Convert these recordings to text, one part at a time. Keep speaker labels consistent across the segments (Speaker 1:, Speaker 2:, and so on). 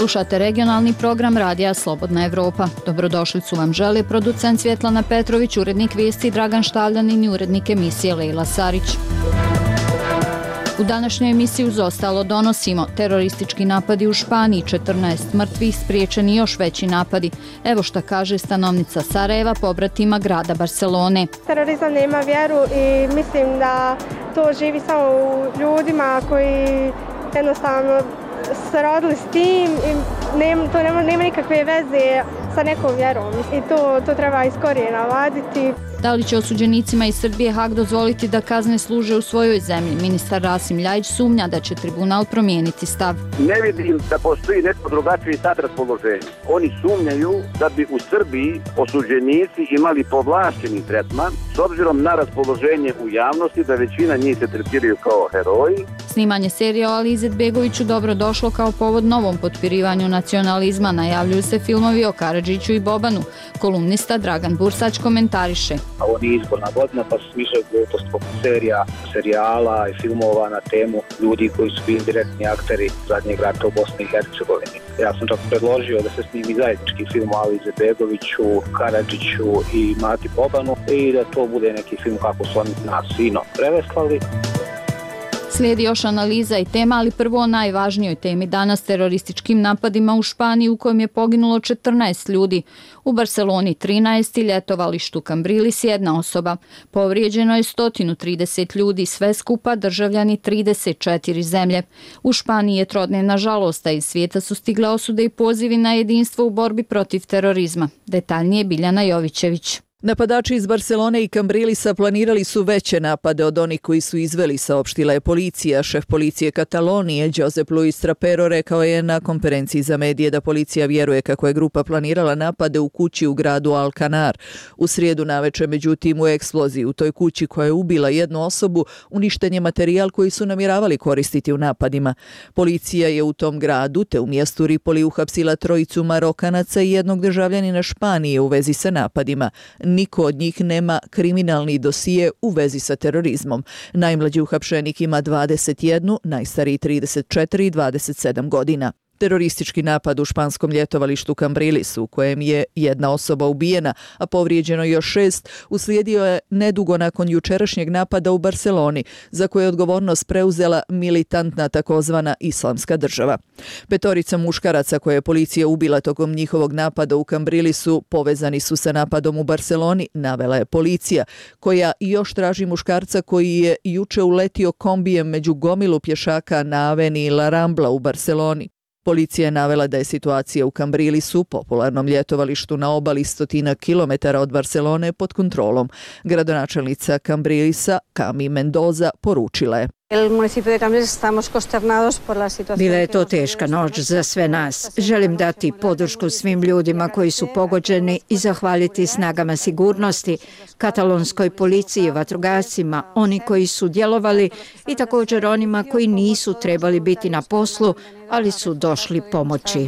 Speaker 1: Slušate regionalni program Radija Slobodna Evropa. Dobrodošlicu vam želi producent Svjetlana Petrović, urednik vijesti Dragan Štavljanin i urednik emisije Lejla Sarić. U današnjoj emisiji uz ostalo donosimo teroristički napadi u Španiji, 14 mrtvih, spriječeni još veći napadi. Evo šta kaže stanovnica Sarajeva, pobratima grada Barcelone.
Speaker 2: Terorizam nema vjeru i mislim da to živi samo u ljudima koji jednostavno se rodili s tim i to nema nikakve veze sa nekom vjerom i to treba iz korijena vaditi.
Speaker 1: Da li će osuđenicima iz Srbije Hag dozvoliti da kazne služe u svojoj zemlji? Ministar Rasim Ljajić sumnja da će tribunal promijeniti stav.
Speaker 3: Ne vidim da postoji neko drugačiji sad raspoloženje. Oni sumnjaju da bi u Srbiji osuđenici imali povlašćeni tretman s obzirom na raspoloženje u javnosti da većina njih se tretiraju kao heroji.
Speaker 1: Snimanje serije o Ali Izetbegoviću dobro došlo kao povod novom potpirivanju nacionalizma. Najavljuju se filmovi o Karadžiću i Bobanu. Kolumnista Dragan Bursać komentariše.
Speaker 4: Ovo nije izborna godina, pa su smišljaju glupost poput serijala i filmova na temu ljudi koji su bili direktni akteri zadnjeg rata u Bosni i Hercegovini. Ja sam čak predložio da se snimi zajednički film o Ali Izetbegoviću, Karadžiću i Mati Bobanu i da to bude neki film kako su oni nas sino preveslali.
Speaker 1: Slijedi još analiza i tema, ali prvo o najvažnijoj temi danas, terorističkim napadima u Španiji u kojem je poginulo 14 ljudi. U Barceloni 13 i ljetovalištu Cambrilis 1 osoba. Povrijeđeno je 130 ljudi, sve skupa državljani 34 zemlje. U Španiji je trodnevna žalost, a iz svijeta su stigle osude i pozivi na jedinstvo u borbi protiv terorizma. Detaljnije Biljana Jovićević.
Speaker 5: Napadači iz Barcelone i Cambrilisa planirali su veće napade od onih koji su izveli, saopštila je policija. Šef policije Katalonije, Josep Luis Trapero, rekao je na konferenciji za medije da policija vjeruje kako je grupa planirala napade u kući u gradu Alcanar. U srijedu navečer, međutim, u eksploziji u toj kući koja je ubila jednu osobu, uništen je materijal koji su namjeravali koristiti u napadima. Policija je u tom gradu, te u mjestu Ripoli, uhapsila 3 Marokanaca i 1 državljanina Španije u vezi sa napadima. Niko od njih nema kriminalni dosije u vezi sa terorizmom. Najmlađi uhapšenik ima 21, najstariji 34 i 27 godina. Teroristički napad u španskom ljetovalištu Cambrilisu, u kojem je 1 osoba ubijena, a povrijeđeno još 6, uslijedio je nedugo nakon jučerašnjeg napada u Barceloni, za koje je odgovornost preuzela militantna takozvana Islamska država. 5 muškaraca koje je policija ubila tokom njihovog napada u Cambrilisu povezani su sa napadom u Barceloni, navela je policija, koja još traži muškarca koji je juče uletio kombijem među gomilu pješaka na aveniji La Rambla u Barceloni. Policija je navela da je situacija u Cambrilisu, popularnom ljetovalištu na obali 100 kilometara od Barcelone, pod kontrolom. Gradonačelnica Cambrilisa, Cami Mendoza, poručila je:
Speaker 6: Bila je to teška noć za sve nas. Želim dati podršku svim ljudima koji su pogođeni i zahvaliti snagama sigurnosti, katalonskoj policiji, vatrogascima, oni koji su djelovali i također onima koji nisu trebali biti na poslu, ali su došli pomoći.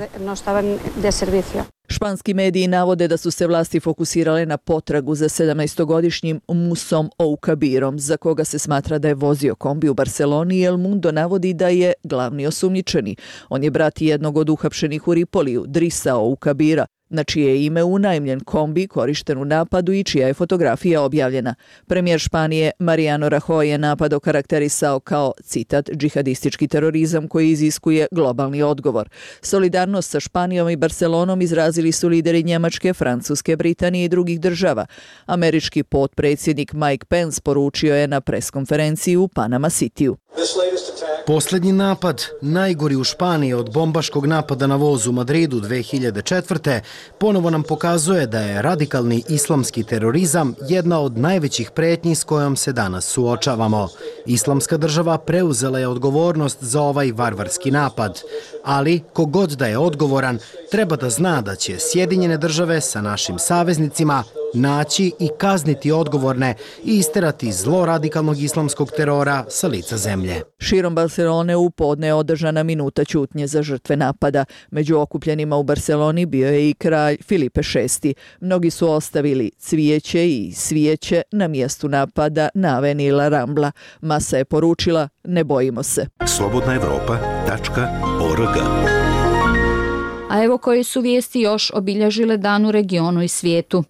Speaker 5: Španski mediji navode da su se vlasti fokusirale na potragu za 17-godišnjim Musom Oukabirom, za koga se smatra da je vozio kombi u Barceloni i El Mundo navodi da je glavni osumnjičeni. On je brat jednog od uhapšenih u Ripoliju, Drissa Oukabira, na čije je ime unajmljen kombi korišten u napadu i čija je fotografija objavljena. Premijer Španije Mariano Rajoy je napad okarakterisao kao, citat, džihadistički terorizam koji iziskuje globalni odgovor. Solidarnost sa Španijom i Barcelonom izrazili su lideri Njemačke, Francuske, Britanije i drugih država. Američki potpredsjednik Mike Pence poručio je na preskonferenciji u Panama Cityu:
Speaker 7: Posljednji napad, najgori u Španiji od bombaškog napada na voz u Madridu 2004. ponovo nam pokazuje da je radikalni islamski terorizam jedna od najvećih prijetnji s kojom se danas suočavamo. Islamska država preuzela je odgovornost za ovaj varvarski napad, ali kogod da je odgovoran treba da zna da će Sjedinjene države sa našim saveznicima naći i kazniti odgovorne i isterati zlo radikalnog islamskog terora sa lica zemlje.
Speaker 5: Širom Barcelone u podne je održana minuta ćutnje za žrtve napada. Među okupljenima u Barceloni bio je i kralj Filipe VI. Mnogi su ostavili cvijeće i svijeće na mjestu napada na aveniji La Rambla. Masa je poručila: ne bojimo se.
Speaker 8: slobodnaevropa.org
Speaker 1: A evo koje su vijesti još obilježile dan u regionu i svijetu.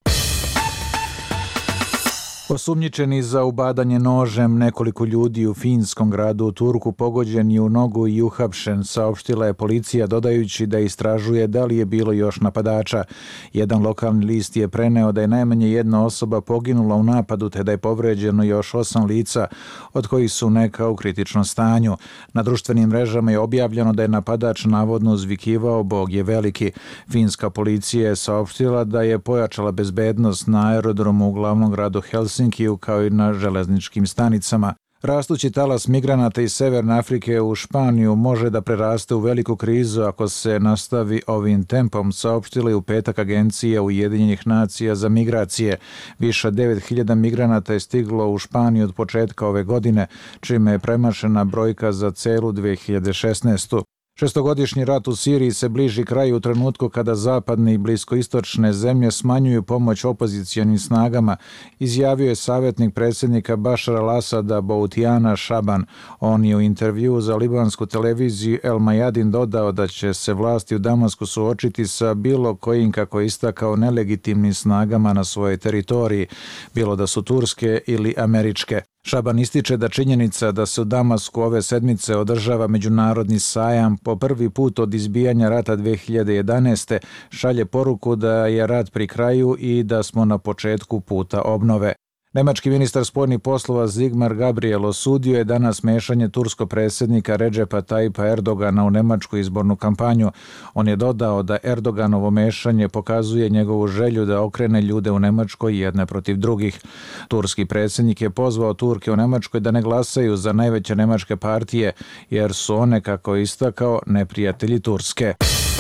Speaker 8: Osumnjičeni za ubadanje nožem nekoliko ljudi u finskom gradu Turku pogođen je u nogu i uhapšen, saopštila je policija dodajući da istražuje da li je bilo još napadača. Jedan lokalni list je preneo da je najmanje jedna osoba poginula u napadu te da je povređeno još 8 lica, od kojih su neka u kritičnom stanju. Na društvenim mrežama je objavljeno da je napadač navodno uzvikivao "Bog je veliki". Finska policija je saopštila da je pojačala bezbednost na aerodromu u glavnom gradu Helsinkiju kao i na železničkim stanicama. Rastući talas migranata iz Severne Afrike u Španiju može da preraste u veliku krizu ako se nastavi ovim tempom, saopštila je u petak Agencija Ujedinjenih nacija za migracije. Više od 9.000 migranata je stiglo u Španiju od početka ove godine, čime je premašena brojka za celu 2016. Šestogodišnji rat u Siriji se bliži kraju u trenutku kada zapadne i bliskoistočne zemlje smanjuju pomoć opozicionim snagama, izjavio je savjetnik predsjednika Bašara al-Asada Boutijana Šaban. On je u intervjuu za libansku televiziju El Mayadin dodao da će se vlasti u Damasku suočiti sa bilo kojim, kako je istakao, nelegitimnim snagama na svojoj teritoriji, bilo da su turske ili američke. Šaban ističe da činjenica da se u Damasku ove sedmice održava međunarodni sajam po prvi put od izbijanja rata 2011. šalje poruku da je rat pri kraju i da smo na početku puta obnove. Nemački ministar spoljnih poslova Sigmar Gabriel osudio je danas mešanje turskog predsjednika Redžepa Tayyipa Erdogana u nemačku izbornu kampanju. On je dodao da Erdoganovo mešanje pokazuje njegovu želju da okrene ljude u Nemačkoj jedne protiv drugih. Turski predsjednik je pozvao Turke u Nemačkoj da ne glasaju za najveće nemačke partije, jer su one, kako je istakao, neprijatelji Turske.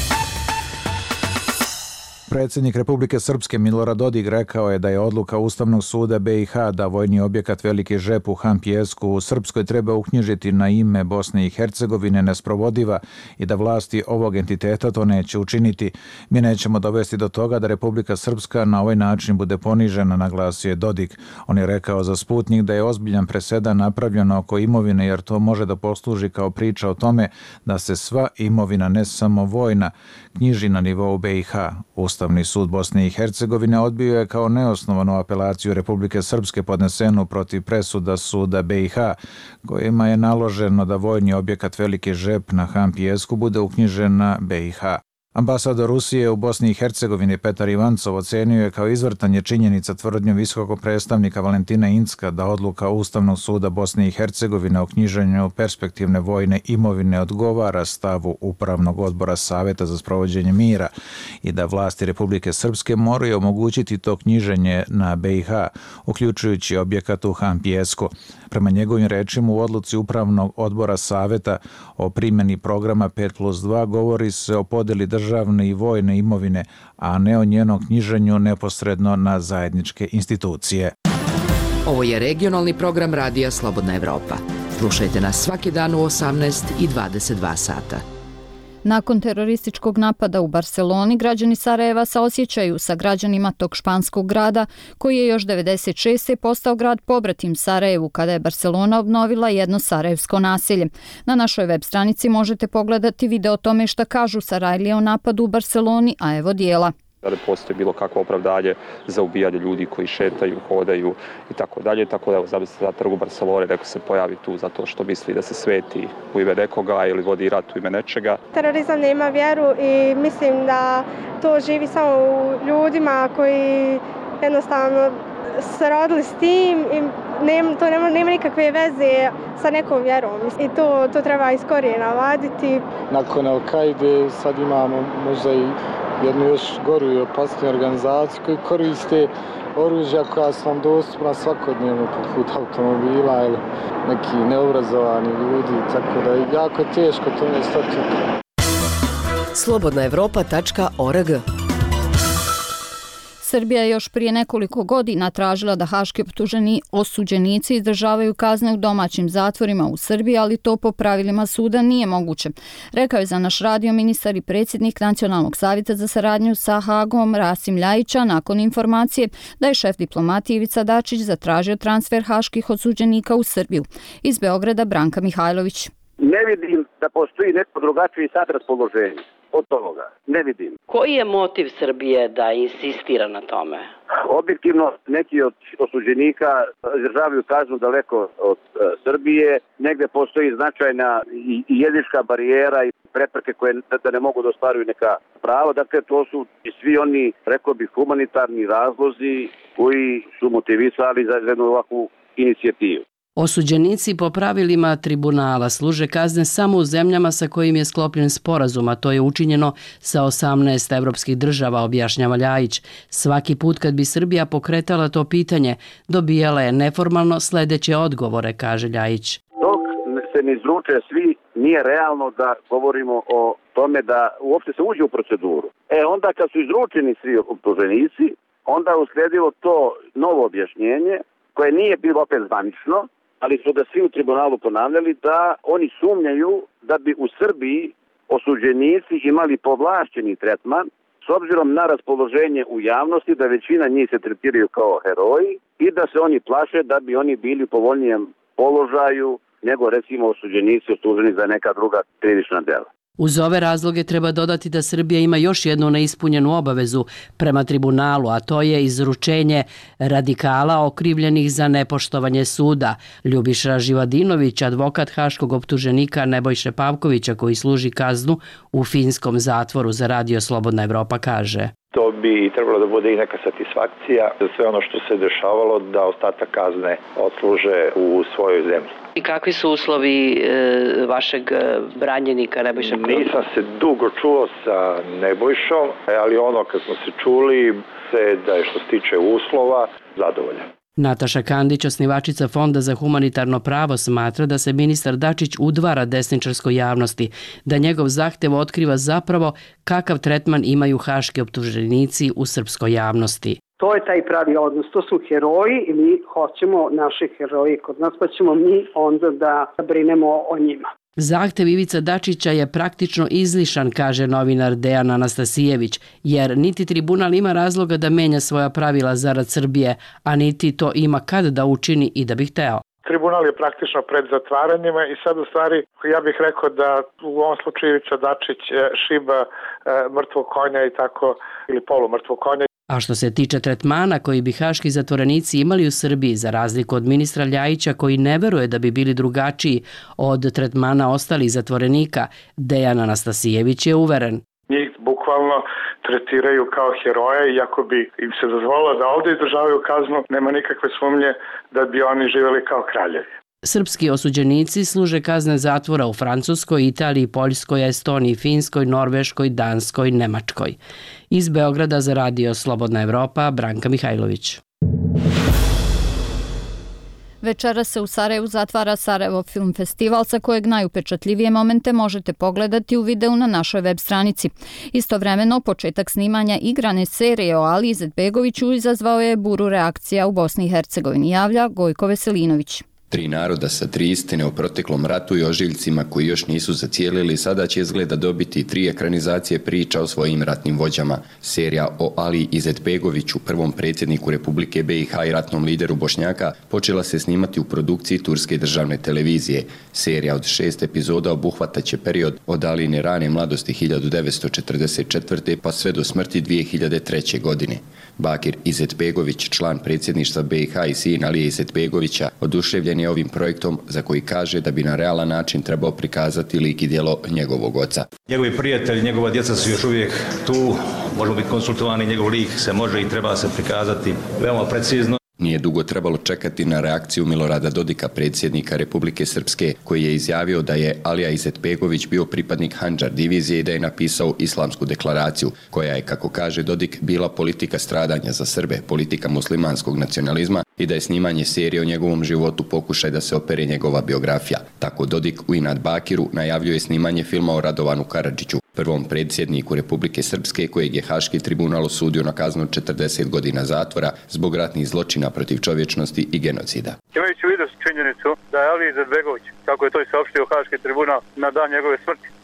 Speaker 8: Predsjednik Republike Srpske Milorad Dodik rekao je da je odluka Ustavnog suda BiH da vojni objekat Veliki Žep u Han Pijesku u Srpskoj treba uknjižiti na ime Bosne i Hercegovine nesprovodiva i da vlasti ovog entiteta to neće učiniti. Mi nećemo dovesti do toga da Republika Srpska na ovaj način bude ponižena, naglasio je Dodik. On je rekao za Sputnik da je ozbiljan presedan napravljen oko imovine, jer to može da posluži kao priča o tome da se sva imovina, ne samo vojna, knjiži na nivou BiH. Ustavni sud Bosne i Hercegovine odbio je kao neosnovanu apelaciju Republike Srpske podnesenu protiv presuda suda BiH, kojima je naloženo da vojni objekat Veliki Žep na Han Pijesku bude uknjižen na BiH. Ambasador Rusije u Bosni i Hercegovini Petar Ivancov ocenio je kao izvrtanje činjenica tvrdnju visokog predstavnika Valentina Incka da odluka Ustavnog suda Bosne i Hercegovine o knjiženju perspektivne vojne imovine odgovara stavu Upravnog odbora Saveta za sprovođenje mira i da vlasti Republike Srpske moraju omogućiti to knjiženje na BiH, uključujući objekat u Han Pijesku. Prema njegovim rečima u odluci Upravnog odbora Saveta o primjeni programa 5+2 govori se o podeli državne i vojne imovine, a ne o njenom knjiženju neposredno na zajedničke institucije.
Speaker 9: Ovo je regionalni program Radija Slobodna Evropa. Slušajte nas svaki dan u 18 i 22 sata.
Speaker 1: Nakon terorističkog napada u Barseloni, građani Sarajeva saosjećaju sa građanima tog španskog grada, koji je još 1996. postao grad pobratim Sarajevu, kada je Barselona obnovila jedno sarajevsko naselje. Na našoj web stranici možete pogledati video o tome šta kažu Sarajlije o napadu u Barseloni, a evo dijela.
Speaker 10: Da li postoji bilo kakvo opravdanje za ubijanje ljudi koji šetaju, hodaju i tako dalje. Tako da, zamislite, na trgu Barcelone neko se pojavi tu zato što misli da se sveti u ime nekoga ili vodi rat u ime nečega.
Speaker 2: Terorizam nema vjeru i mislim da to živi samo u ljudima koji jednostavno se rodili s tim i to nema nikakve veze sa nekom vjerom. I to treba iz korijena vaditi.
Speaker 11: Nakon Al-Kaide sad imamo možda i jednu još goru i opasniju organizaciju koji koriste oružja koja su vam dostupna svakodnevno poput automobila ili neki neobrazovani ljudi, tako da je jako teško tome stati.
Speaker 9: slobodnaevropa.org.
Speaker 1: Srbija je još prije nekoliko godina tražila da haški osuđenici izdržavaju kazne u domaćim zatvorima u Srbiji, ali to po pravilima suda nije moguće. Rekao je za naš radio ministar i predsjednik Nacionalnog savjeta za saradnju sa Hagom Rasim Ljajića nakon informacije da je šef diplomatije Ivica Dačić zatražio transfer haških osuđenika u Srbiju. Iz Beograda Branka Mihajlović.
Speaker 3: Ne vidim da postoji neko drugačiji sad raspoloženje. od toga ne vidim.
Speaker 12: Koji je motiv Srbije da insistira na tome?
Speaker 3: Objektivno, neki od osuđenika izdržavaju kaznu daleko od Srbije. Negde postoji značajna i jezička barijera i prepreke koje da ne mogu da ostvaruju neka prava. Dakle, to su i svi oni, rekao bih, humanitarni razlozi koji su motivisali za jednu ovakvu inicijativu.
Speaker 12: Osuđenici po pravilima tribunala služe kazne samo u zemljama sa kojim je sklopljen sporazum, a to je učinjeno sa 18 evropskih država, objašnjava Ljajić. Svaki put kad bi Srbija pokretala to pitanje, dobijala je neformalno sledeće odgovore, kaže Ljajić.
Speaker 3: Dok se ne izruče svi, nije realno da govorimo o tome da uopšte se uđe u proceduru. Onda kad su izručeni svi optuženici, onda je uslijedilo to novo objašnjenje, koje nije bilo opet zvanično, ali su ga svi u tribunalu ponavljali da oni sumnjaju da bi u Srbiji osuđenici imali povlašćeni tretman s obzirom na raspoloženje u javnosti da većina njih se tretiraju kao heroji i da se oni plaše da bi oni bili u povoljnijem položaju nego recimo osuđenici osuđeni za neka druga krivična dela.
Speaker 12: Uz ove razloge treba dodati da Srbija ima još jednu neispunjenu obavezu prema tribunalu, a to je izručenje radikala okrivljenih za nepoštovanje suda. Ljubiša Živadinović, advokat haškog optuženika Nebojše Pavkovića koji služi kaznu u finskom zatvoru za Radio Slobodna Evropa, kaže.
Speaker 13: To bi trebalo da bude i neka satisfakcija za sve ono što se dešavalo, da ostatak kazne odsluže u svojoj zemlji.
Speaker 12: I kakvi su uslovi vašeg branjenika Nebojše Pavkovića?
Speaker 13: Nisam se dugo čuo sa Nebojšom, ali ono kad smo se čuli da je što se tiče uslova zadovoljan.
Speaker 12: Nataša Kandić, osnivačica Fonda za humanitarno pravo, smatra da se ministar Dačić udvara desničarskoj javnosti, da njegov zahtev otkriva zapravo kakav tretman imaju haški optuženici u srpskoj javnosti.
Speaker 14: To je taj pravi odnos, to su heroji i mi hoćemo naše heroje kod nas, pa ćemo mi onda da brinemo o njima.
Speaker 12: Zahtev Ivica Dačića je praktično izlišan, kaže novinar Dejan Anastasijević, jer niti tribunal ima razloga da menja svoja pravila zarad Srbije, a niti to ima kad da učini i da bi hteo.
Speaker 11: Tribunal je praktično pred zatvaranjima i sad u stvari ja bih rekao da u ovom slučaju Ivica Dačić šiba mrtvog konja i tako, ili polumrtvog konja.
Speaker 12: A što se tiče tretmana koji bi haški zatvorenici imali u Srbiji, za razliku od ministra Ljajića koji ne veruje da bi bili drugačiji od tretmana ostalih zatvorenika, Dejan Anastasijević je uveren.
Speaker 11: Njih bukvalno tretiraju kao heroje, iako bi im se dozvolilo da ovdje izdržavaju kaznu, nema nikakve sumnje da bi oni živjeli kao kraljevi.
Speaker 12: Srpski osuđenici služe kazne zatvora u Francuskoj, Italiji, Poljskoj, Estoniji, Finskoj, Norveškoj, Danskoj, Nemačkoj. Iz Beograda za Radio Slobodna Evropa, Branka Mihajlović.
Speaker 1: Večera se u Sarajevu zatvara Sarajevo Film Festival, sa kojeg najupečatljivije momente možete pogledati u videu na našoj web stranici. Istovremeno, početak snimanja igrane serije o Ali Izetbegoviću izazvao je buru reakcija u Bosni i Hercegovini, javlja Gojko Veselinović.
Speaker 15: Tri naroda sa tri istine o proteklom ratu i ožiljcima koji još nisu zacijelili sada će izgleda dobiti 3 ekranizacije priča o svojim ratnim vođama. Serija o Ali Izetbegoviću, prvom predsjedniku Republike BiH i ratnom lideru Bošnjaka, počela se snimati u produkciji Turske državne televizije. Serija od 6 epizoda obuhvataće period od Aline rane mladosti 1944. pa sve do smrti 2003. godine. Bakir Izetbegović, član predsjedništva BiH i sin Alije Izetbegovića, oduševljen je ovim projektom za koji kaže da bi na realan način trebao prikazati lik i djelo njegovog oca.
Speaker 16: Njegovi prijatelji, njegova djeca su još uvijek tu, možemo biti konsultovani, njegov lik se može i treba se prikazati veoma precizno.
Speaker 15: Nije dugo trebalo čekati na reakciju Milorada Dodika, predsjednika Republike Srpske, koji je izjavio da je Alija Izetbegović bio pripadnik Handžar divizije i da je napisao Islamsku deklaraciju, koja je, kako kaže Dodik, bila politika stradanja za Srbe, politika muslimanskog nacionalizma i da je snimanje serije o njegovom životu pokušaj da se opere njegova biografija. Tako Dodik u inat Bakiru najavljuje snimanje filma o Radovanu Karadžiću, prvom predsjedniku Republike Srpske kojeg je Haški tribunal osudio na kaznu 40 godina zatvora zbog ratnih zločina protiv čovječnosti i genocida.
Speaker 17: Imajući u vidu činjenicu da je Ali Izetbegović, kako je to i saopštio Haški tribunal na dan njegove smrti,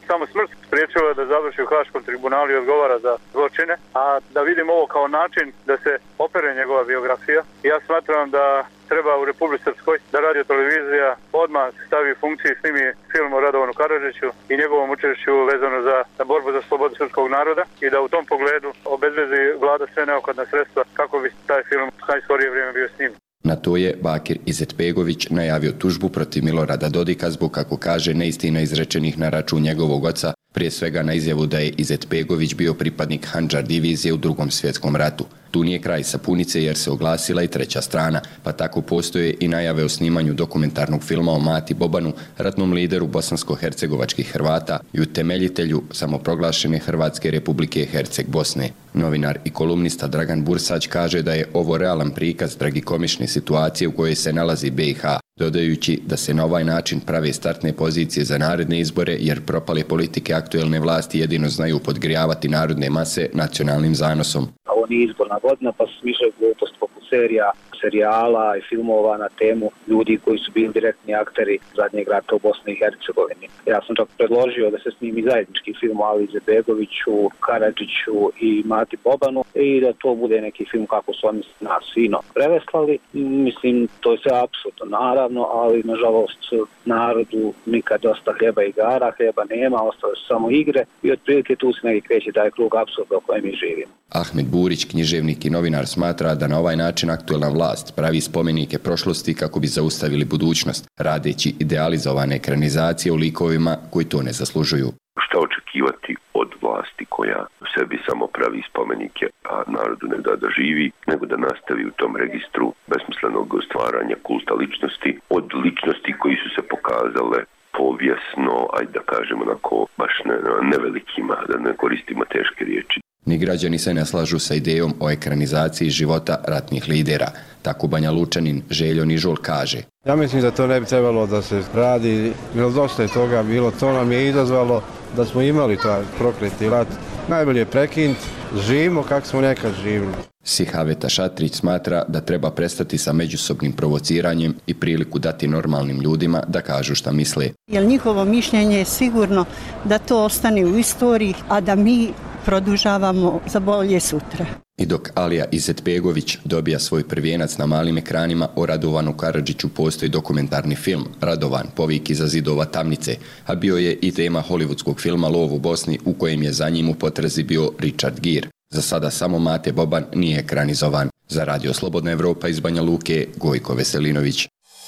Speaker 17: samo smrt spriječila da završi u Haškom tribunalu i odgovara za zločine, a da vidimo ovo kao način da se opere njegova biografija. Ja smatram da treba u Republici Srpskoj da Radio televizija odmah stavi u funkciji i snimi film o Radovanu Karadžiću i njegovom učešću vezano za borbu za slobodu srpskog naroda i da u tom pogledu obezbedi vlada sve neophodna sredstva kako bi taj film najskorije vrijeme bio snimljen.
Speaker 15: Na to je Bakir Izetbegović najavio tužbu protiv Milorada Dodika zbog, kako kaže, neistina izrečenih na račun njegovog oca, prije svega na izjavu da je Izetbegović bio pripadnik Handžar divizije u Drugom svjetskom ratu. Tu nije kraj sapunice jer se oglasila i treća strana, pa tako postoje i najave o snimanju dokumentarnog filma o Mati Bobanu, ratnom lideru bosansko-hercegovačkih Hrvata i utemeljitelju samoproglašene Hrvatske republike Herceg Bosne. Novinar i kolumnista Dragan Bursać kaže da je ovo realan prikaz tragikomične situacije u kojoj se nalazi BiH, dodajući da se na ovaj način prave startne pozicije za naredne izbore jer propale politike aktuelne vlasti jedino znaju podgrijavati narodne mase nacionalnim zanosom.
Speaker 4: Ovo nije izborna godina pa se smišljaju glupost poput serijala i filmova na temu ljudi koji su bili direktni akteri zadnjeg rata u Bosni i Hercegovini. Ja sam čak predložio da se snimi zajednički film o Ali Izetbegoviću, Karadžiću i Mati Bobanu i da to bude neki film kako su oni nas fino preveslali. Mislim, to je sve apsolutno naravno, ali nažalost narodu nikad dosta hljeba i igara, hljeba nema, ostale su samo igre i otprilike tu se neki kreće taj krug apsurda u kojem mi živimo.
Speaker 15: Ahmed Burić, književnik i novinar, smatra da na ovaj način aktuelna vlast pravi spomenike prošlosti kako bi zaustavili budućnost, radeći idealizovane ekranizacije u likovima koji to ne zaslužuju.
Speaker 18: Šta očekivati od vlasti koja sebi samo pravi spomenike, a narodu ne da živi, nego da nastavi u tom registru besmislenog stvaranja kulta ličnosti, od ličnosti koji su se pokazale povijesno, ajde da kažemo onako baš nevelikima, da ne koristimo teške riječi.
Speaker 15: Ni građani se ne slažu sa idejom o ekranizaciji života ratnih lidera. Tako Banja Lučanin Željo Nižol kaže.
Speaker 19: Ja mislim da to ne bi trebalo da se radi, jer dosta je toga bilo, to nam je izazvalo da smo imali taj prokleti rat. Najbolje je prekinuti, živimo kako smo nekad živili.
Speaker 15: Sihaveta Šatrić smatra da treba prestati sa međusobnim provociranjem i priliku dati normalnim ljudima da kažu šta misle.
Speaker 20: Jer njihovo mišljenje je sigurno da to ostane u istoriji, a da mi produžavamo za bolje sutra.
Speaker 15: I dok Alija Izetbegović dobija svoj prvijenac na malim ekranima, o Radovanu Karadžiću postoji dokumentarni film Radovan, povik iza zidova tamnice, a bio je i tema hollywoodskog filma Lov u Bosni u kojem je za njim u potrazi bio Richard Gere. Za sada samo Mate Boban nije ekranizovan. Za Radio Slobodna Evropa iz Banja Luke, Gojko Veselinović.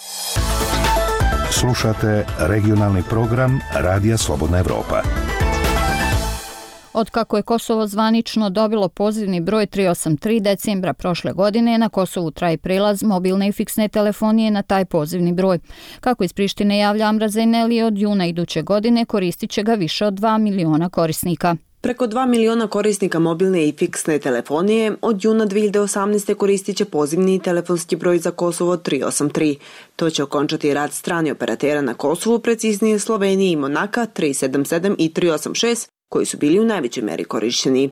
Speaker 21: Slušate regionalni program Radija Slobodna Evropa.
Speaker 1: Otkako je Kosovo zvanično dobilo pozivni broj 383 decembra prošle godine, na Kosovu traje prelaz mobilne i fiksne telefonije na taj pozivni broj. Kako iz Prištine javlja Amra Zajneli, od juna iduće godine koristit će ga više od 2 miliona korisnika.
Speaker 22: Preko 2 miliona korisnika mobilne i fiksne telefonije od juna 2018. koristit će pozivni telefonski broj za Kosovo 383. To će okončati rad strani operatera na Kosovu, preciznije Sloveniji i Monaka 377 i 386, koji su bili u najvećoj meri korišćeni.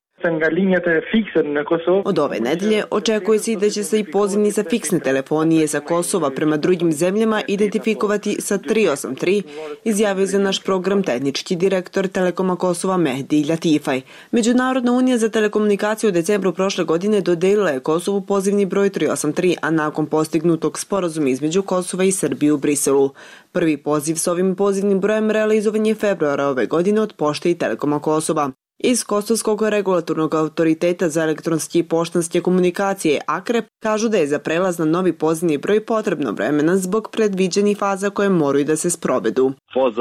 Speaker 22: Od ove nedelje očekuje se i da će se i pozivni za fiksne telefonije za Kosova prema drugim zemljama identifikovati sa 383, izjavio za naš program tehnički direktor Telekoma Kosova Mehdi Latifaj. Međunarodna unija za telekomunikaciju u decembru prošle godine dodelila je Kosovu pozivni broj 383, a nakon postignutog sporazuma između Kosova i Srbije u Briselu. Prvi poziv s ovim pozivnim brojem realizovan je februara ove godine od Pošte i Telekoma Kosova. Iz Kosovskog regulatornog autoriteta za elektronske i poštanske komunikacije AKREP kažu da je za prelaz na novi pozivni broj potrebno vremena zbog predviđenih faza koje moraju da se sprovedu.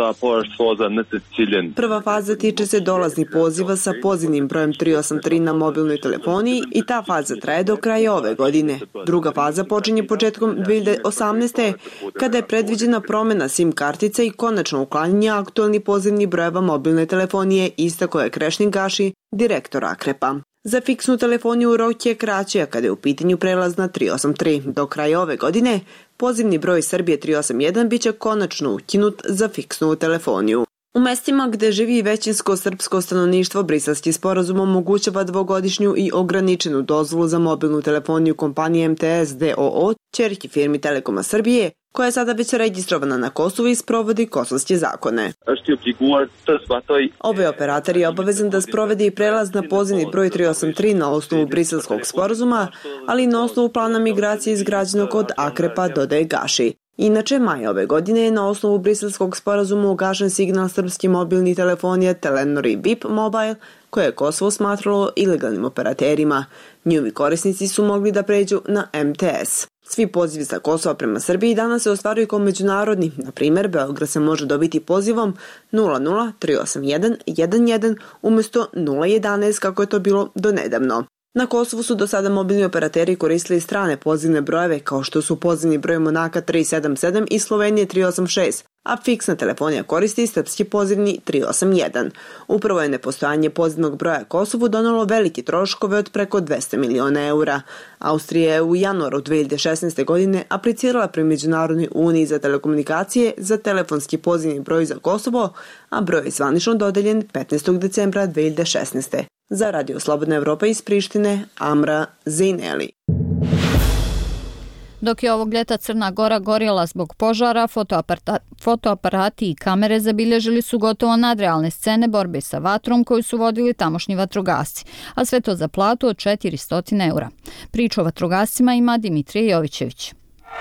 Speaker 22: Prva faza tiče se dolaznih poziva sa pozivnim brojem 383 na mobilnoj telefoniji i ta faza traje do kraja ove godine. Druga faza počinje početkom 2018. kada je predviđena promjena SIM kartice i konačno uklanjanje aktualnih pozivnih brojeva mobilne telefonije, istako je Krešnik Gaši, direktor AKREP-a. Za fiksnu telefoniju rok je kraći, a kada je u pitanju prelaz na 383. Do kraja ove godine pozivni broj Srbije 381 biće konačno ukinut za fiksnu telefoniju. U mestima gde živi većinsko srpsko stanovništvo, briselski sporazum omogućava 2-godišnju i ograničenu dozvolu za mobilnu telefoniju kompanije MTS DOO, ćerki firmi Telekoma Srbije, koja je sada već registrovana na Kosovu i sprovodi kosovske zakone. Ovaj operator je obavezan da sprovede i prelaz na pozivni broj 383 na osnovu briselskog sporazuma, ali i na osnovu plana migracije izgrađenog od Akrepa, dodaje Gaši. Inače, maja ove godine je na osnovu briselskog sporazuma ugašen signal srpski mobilni telefonije Telenor i BIP Mobile, koje je Kosovo smatralo ilegalnim operaterima. Njihovi korisnici su mogli da pređu na MTS. Svi pozivi sa Kosova prema Srbiji danas se ostvaruju kao međunarodni. Na primjer, Beograd se može dobiti pozivom 00 381 11 umjesto 011 kako je to bilo donedavno. Na Kosovu su do sada mobilni operateri koristili strane pozivne brojeve kao što su pozivni broj Monaka 377 i Slovenije 386, a fiksna telefonija koristi srpski pozivni 381. Upravo je nepostojanje pozivnog broja Kosovu donalo velike troškove od preko 200 miliona eura. Austrija je u januaru 2016. godine aplicirala pri Međunarodnoj uniji za telekomunikacije za telefonski pozivni broj za Kosovo, a broj je zvanično dodeljen 15. decembra 2016. Za Radio Slobodna Evropa iz Prištine, Amra Zejneli.
Speaker 1: Dok je ovog ljeta Crna Gora gorjela zbog požara, fotoaparati i kamere zabilježili su gotovo nadrealne scene borbe sa vatrom koju su vodili tamošnji vatrogasci, a sve to za platu od 400 eura. Priču o vatrogascima ima Dimitrije Jovićević.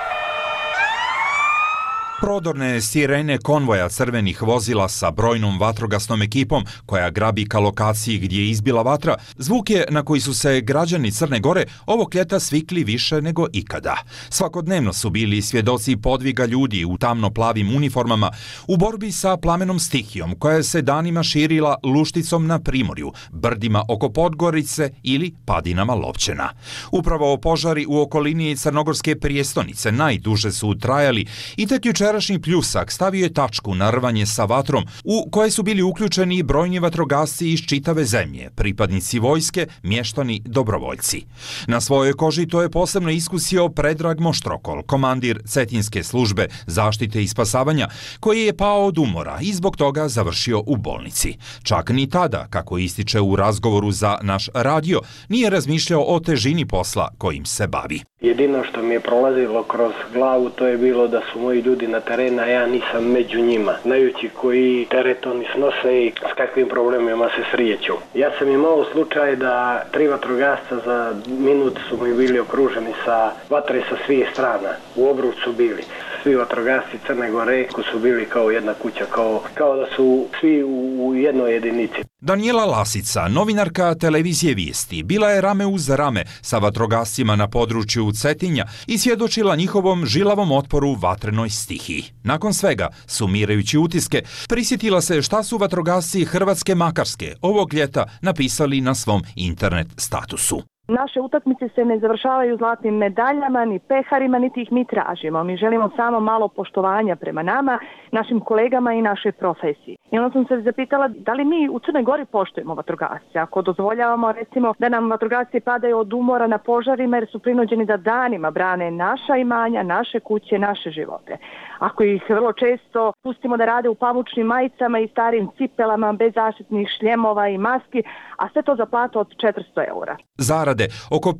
Speaker 6: Prodorne sirene konvoja crvenih vozila sa brojnom vatrogasnom ekipom koja grabi ka lokaciji gdje je izbila vatra, zvuk je na koji su se građani Crne Gore ovog ljeta svikli više nego ikada. Svakodnevno su bili svjedoci podviga ljudi u tamno-plavim uniformama u borbi sa plamenom stihijom koja se danima širila lušticom na Primorju, brdima oko Podgorice ili padinama Lovćena. Upravo požari u okolini crnogorske prijestonice najduže su trajali i tek jučerašnji pljusak stavio je tačku na rvanje sa vatrom u koje su bili uključeni brojni vatrogasci iz čitave zemlje, pripadnici vojske, mještani, dobrovoljci. Na svojoj koži to je posebno iskusio Predrag Moštrokol, komandir Cetinske službe zaštite i spasavanja, koji je pao od umora i zbog toga završio u bolnici. Čak ni tada, kako ističe u razgovoru za naš radio, nije razmišljao o težini posla kojim se bavi.
Speaker 7: Jedino što mi je prolazilo kroz glavu to je bilo da su moji ljudi na terenu, a ja nisam među njima, znajući koji teret oni snose i s kakvim problemima se srijeću. Ja sam imao slučaj da 3 vatrogasca za minut su mi bili okruženi sa vatre sa svih strana, u obruč su bili. Svi vatrogasci Crne Gore su bili kao jedna kuća, kao da su svi u jednoj jedinici.
Speaker 6: Daniela Lasica, novinarka televizije Vijesti, bila je rame uz rame sa vatrogascima na području Cetinja i svjedočila njihovom žilavom otporu vatrenoj stihiji. Nakon svega, sumirajući utiske, prisjetila se šta su vatrogasci Hrvatske Makarske ovog ljeta napisali na svom internet statusu.
Speaker 23: Naše utakmice se ne završavaju zlatnim medaljama, ni peharima, niti ih mi tražimo. Mi želimo samo malo poštovanja prema nama, našim kolegama i našoj profesiji. I onda sam se zapitala da li mi u Crnoj Gori poštujemo vatrogasce. Ako dozvoljavamo recimo da nam vatrogasci padaju od umora na požarima jer su prinuđeni da danima brane naša imanja, naše kuće, naše živote. Ako ih vrlo često pustimo da rade u pamučnim majicama i starim cipelama bez zaštitnih šljemova i maski, a sve to za platu od 400 eura.
Speaker 6: Zarade oko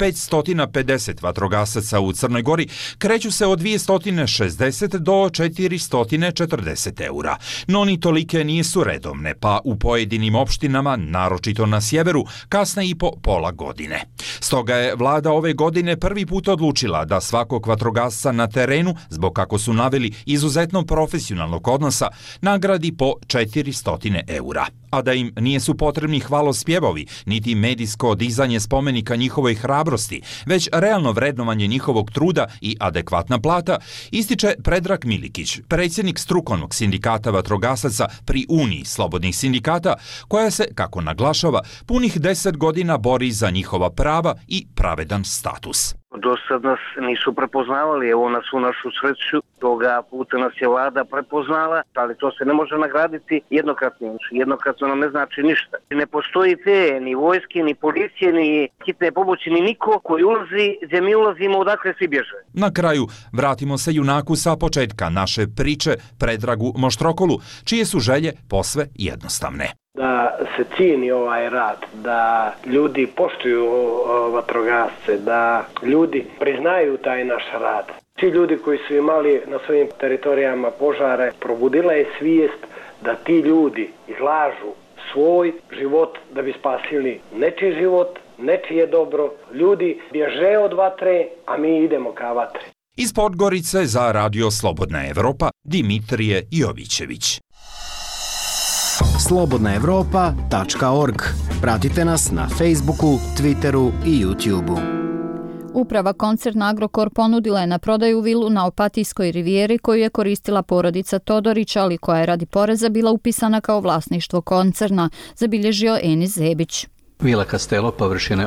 Speaker 6: 550 vatrogasaca u Crnoj Gori kreću se od 260 do 440 eura. No ni tolike nisu redovne, pa u pojedinim opštinama, naročito na sjeveru, kasne i po pola godine. Stoga je vlada ove godine prvi put odlučila da svakog vatrogasca na terenu, zbog kako su naveli izuzetno profesionalnog odnosa, nagradi po 400 eura. A da im nijesu potrebni hvalospjevovi, niti medijsko dizanje spomenika njihovoj hrabrosti, već realno vrednovanje njihovog truda i adekvatna plata, ističe Predrag Milikić, predsjednik strukovnog sindikata vatrogasaca pri Uniji slobodnih sindikata, koja se, kako naglašava, punih 10 godina bori za njihova prava i pravedan status.
Speaker 5: Do sad nas nisu prepoznavali, evo na svu našu sreću, toga puta nas je vlada prepoznala, ali to se ne može nagraditi jednokratno. Jednokratno nam ne znači ništa. Ne postoji te ni vojske, ni policije, ni hitne pomoći, ni niko koji ulazi, gdje mi ulazimo odakle svi bježe.
Speaker 6: Na kraju vratimo se junaku sa početka naše priče, Predragu Moštrokolu, čije su želje posve jednostavne.
Speaker 7: Da se cijeni ovaj rad, da ljudi poštuju vatrogasce, da ljudi priznaju taj naš rad. Svi ljudi koji su imali na svojim teritorijama požare, probudila je svijest da ti ljudi izlažu svoj život da bi spasili nečiji život, nečije dobro. Ljudi bježe od vatre, a mi idemo ka vatre.
Speaker 6: Iz Podgorice za Radio Slobodna Evropa, Dimitrije Jovićević.
Speaker 8: slobodnaevropa.org. Pratite nas na Facebooku, Twitteru i YouTubeu.
Speaker 1: Uprava Koncerna Agrokor ponudila je na prodaju vilu na Opatijskoj rivijeri koju je koristila porodica Todorić, ali koja je radi poreza bila upisana kao vlasništvo koncerna, zabilježio Enis Zebić.
Speaker 10: Vila Castello površine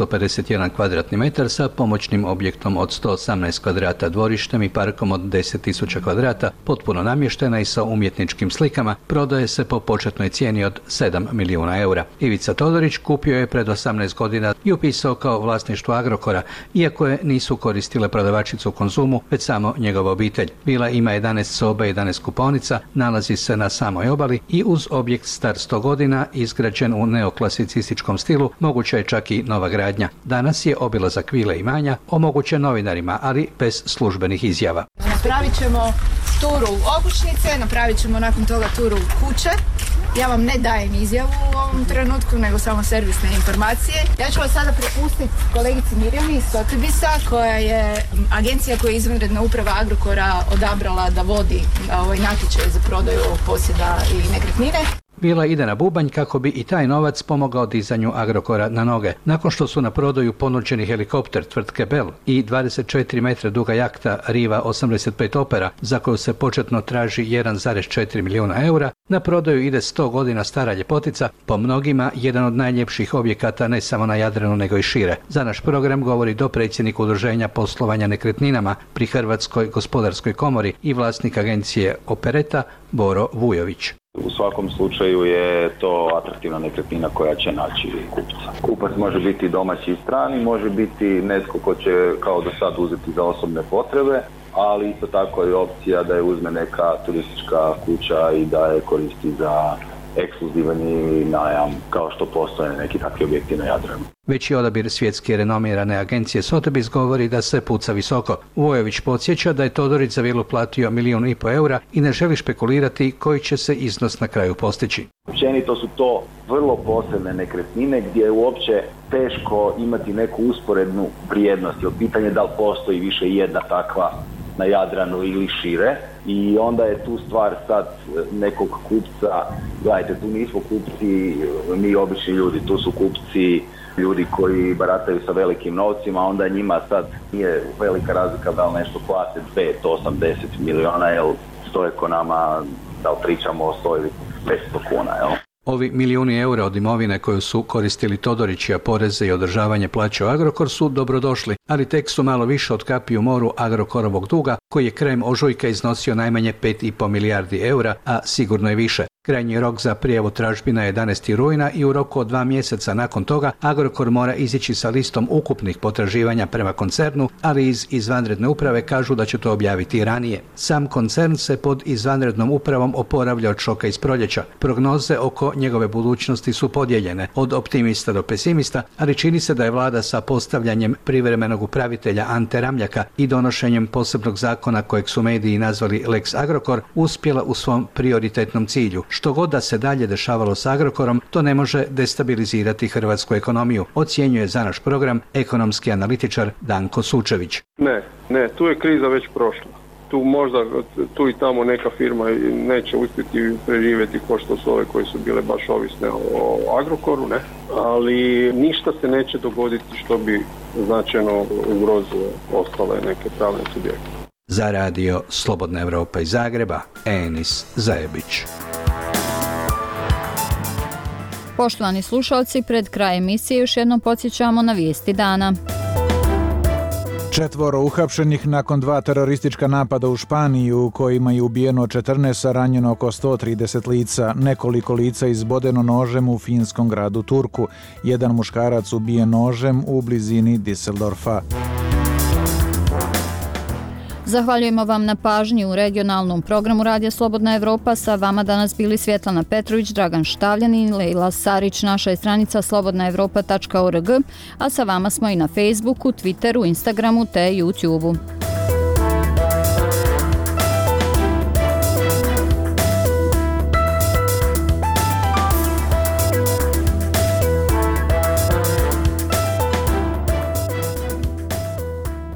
Speaker 10: 851 kvadratni metar sa pomoćnim objektom od 118 kvadrata, dvorištem i parkom od 10.000 kvadrata, potpuno namještena i sa umjetničkim slikama, prodaje se po početnoj cijeni od 7 milijuna eura. Ivica Todorić kupio je pred 18 godina i upisao kao vlasništvo Agrokora, iako je nisu koristile prodavačicu Konzumu, već samo njegova obitelj. Vila ima 11 soba i 11 kupaonica, nalazi se na samoj obali i uz objekt star 100 godina, izgrađen u neoklasicističkom stilu, moguća je čak i nova gradnja. Danas je obilazak vile imanja omogućen novinarima, ali bez službenih izjava.
Speaker 24: Napravit ćemo turu okućnice, napravit ćemo nakon toga turu kuće. Ja vam ne dajem izjavu u ovom trenutku, nego samo servisne informacije. Ja ću vas sada prepustiti kolegici Mirjani iz Sotebisa, koja je agencija koja je izvanredna uprava Agrokora odabrala da vodi ovaj natječaj za prodaju posjeda i nekretnine.
Speaker 10: Vila ide na bubanj kako bi i taj novac pomogao dizanju Agrokora na noge. Nakon što su na prodaju ponuđeni helikopter tvrtke Bell i 24 metra duga jahta Riva 85 Opera, za koju se početno traži 1,4 milijuna eura, na prodaju ide 100 godina stara ljepotica, po mnogima jedan od najljepših objekata ne samo na Jadranu nego i šire. Za naš program govori dopredsjednik Udruženja poslovanja nekretninama pri Hrvatskoj gospodarskoj komori i vlasnik agencije Opereta Boro Vujović.
Speaker 25: U svakom slučaju je to atraktivna nekretnina koja će naći kupca. Kupac može biti domaći i strani, može biti netko ko će kao do sad uzeti za osobne potrebe, ali isto tako je opcija da je uzme neka turistička kuća i da je koristi za ekskluzivni najam, kao što postoje neki takvi objekti na Jadranu.
Speaker 10: Veći odabir svjetski renomirane agencije Sotheby's govori da se puca visoko. Vojović podsjeća da je Todorić za vilu platio 1,5 milijuna eura i ne želi špekulirati koji će se iznos na kraju postići.
Speaker 25: Općenito su to vrlo posebne nekretnine gdje je uopće teško imati neku usporednu vrijednost. Jer pitanje da li postoji više jedna takva na Jadranu ili šire, i onda je tu stvar sad nekog kupca. Gledajte, tu nismo kupci mi obični ljudi, tu su kupci ljudi koji barataju sa velikim novcima, onda njima sad nije velika razlika da li nešto plate 5, 8, 10 milijuna, jer stoje ko nama, da li pričamo o 100 ili 500 kuna, jel?
Speaker 10: Ovi 1 milijun eura od imovine koju su koristili Todorići, a poreze i održavanje plaćao Agrokor su dobrodošli, ali tek su malo više od kapi u moru Agrokorovog duga, koji je krajem ožujka iznosio najmanje 5,5 milijardi eura, a sigurno je više. Krajnji rok za prijavu tražbina je 11. rujna i u roku od 2 mjeseca nakon toga Agrokor mora izići sa listom ukupnih potraživanja prema koncernu, ali iz izvanredne uprave kažu da će to objaviti i ranije. Sam koncern se pod izvanrednom upravom oporavlja od šoka iz proljeća. Prognoze oko njegove budućnosti su podijeljene, od optimista do pesimista, ali čini se da je vlada sa postavljanjem privremenog upravitelja Ante Ramljaka i donošenjem posebnog zakona kojeg su mediji nazvali Lex Agrokor uspjela u svom prioritetnom cilju. Što god da se dalje dešavalo s Agrokorom, to ne može destabilizirati hrvatsku ekonomiju, ocjenjuje za naš program ekonomski analitičar Danko Sučević.
Speaker 26: Ne, tu je kriza već prošla. Tu možda, tu i tamo neka firma neće uspjeti preživjeti ko što su ove koje su bile baš ovisne o Agrokoru, ne. Ali ništa se neće dogoditi što bi značajno ugrozilo ostale neke pravne subjekte.
Speaker 10: Za radio Slobodna Evropa iz Zagreba, Enis Zajebić.
Speaker 1: Poštovani slušalci, pred kraj emisije još jednom podsjećamo na vijesti dana.
Speaker 2: 4 uhapšenih nakon 2 teroristička napada u Španiji u kojima je ubijeno 14, a ranjeno oko 130 lica. Nekoliko lica izbodeno nožem u finskom gradu Turku. Jedan muškarac ubijen nožem u blizini Düsseldorfa.
Speaker 1: Zahvaljujemo vam na pažnji u regionalnom programu Radija Slobodna Evropa. Sa vama danas bili Svjetlana Petrović, Dragan Štavljanin, Lejla Sarić. Naša je stranica slobodnaevropa.org, a sa vama smo i na Facebooku, Twitteru, Instagramu te YouTubeu.